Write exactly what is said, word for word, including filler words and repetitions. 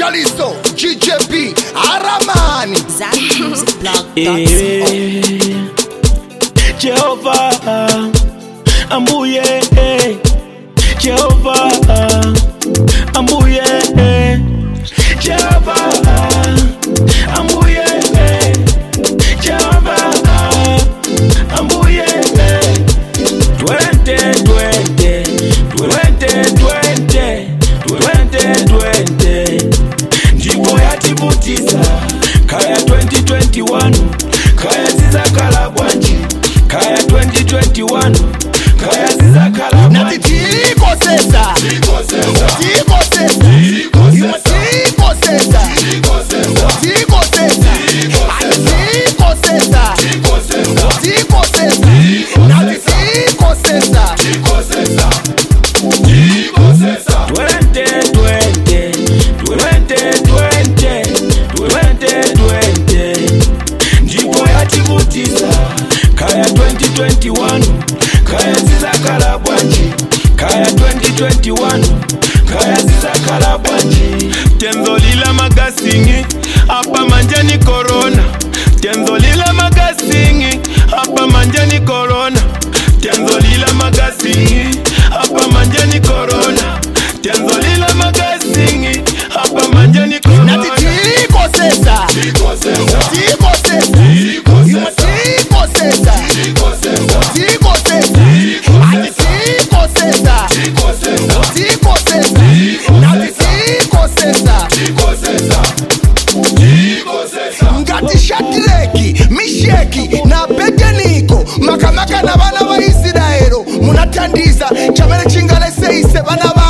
Jaliso, G J B, Aramani, Jehovah, Ambuye, Jehovah, Ambuye, Jehovah, Ambuye, Jehovah, Ambuye, twenty twenty, twenty twenty, twenty twenty, ndipo yatibutiza kaya twenty twenty-one, kaya zizakala bwanji kaya twenty twenty-one, kaya zizakala bwanji tiko sesa tiko sesa tiko sesa tiko sesa tiko sesa tiko sesa tiko sesa tiko sesa tiko sesa na tiko sesa tiko sesa tiko sesa twenty twenty, twenty twenty, twenty twenty, ndipo yatibutiza kaya twenty twenty-one, kaya zizakala bwanji kaya twenty twenty-one, kaya zizakala bwanji. Tenzo lila magasingi hapa manjani corona, tenzo lila magasingi hapa manjani corona, tenzo lila magasingi hapa manjani corona, tenzo lila magasingi hapa manjani corona. Na tiko sesa tiko sesa tiko sesa tiko sesa tiko sesa tiko sesa tiko sesa tiko sesa tiko sesa tiko sesa na tiko sesa tiko sesa tiko sesa ngati Shadraki, Meshaki na Abednego makamaka na bana ba Israeli munatandiza chamene chingale seise bana